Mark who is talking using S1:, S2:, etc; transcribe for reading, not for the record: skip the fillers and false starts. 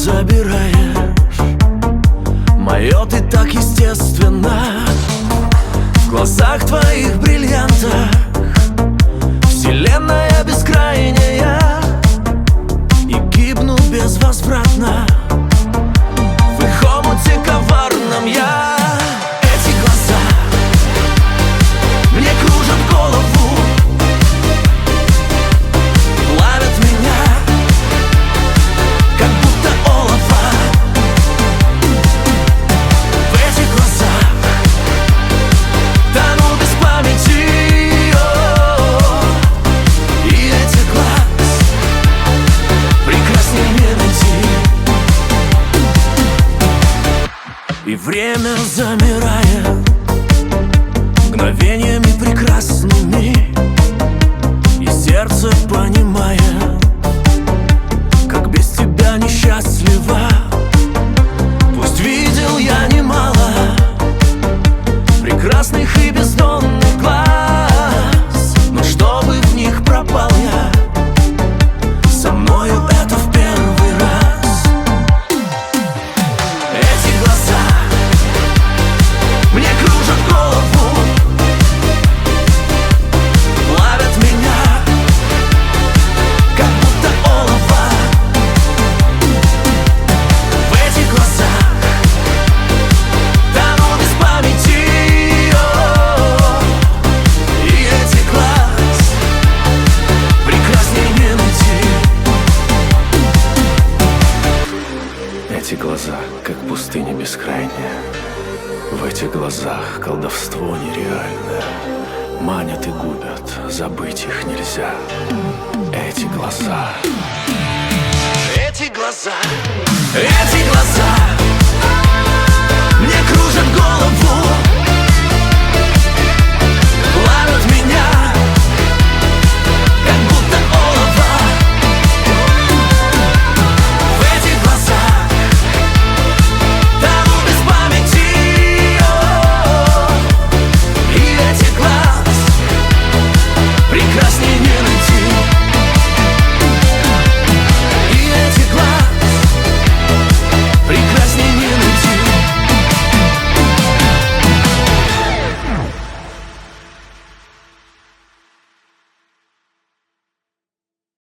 S1: забираешь мое ты так естественно. В глазах твоих бриллиантах вселенная бескрайняя, и гибну безвозвратно в их омуте коварном я. Эти глаза мне кружат голову, плавят меня, как будто олово. В этих глазах тону без памяти, и этих глаз прекрасней не найти. И время замирает мгновениями прекрасными, и сердце понимает, как без тебя несчастливо. Пусть видел я немало прекрасных и бездонных глаз, но чтобы в них пропал я, со мною это в первый раз. Эти глаза мне кружат голову, плавят меня, как будто олово. В этих глазах тону без памяти, и этих глаз прекрасней не найти. Эти глаза, как пустыня бескрайняя, в этих глазах колдовство нереальное. Манят и губят, забыть их нельзя. Эти глаза, эти глаза, эти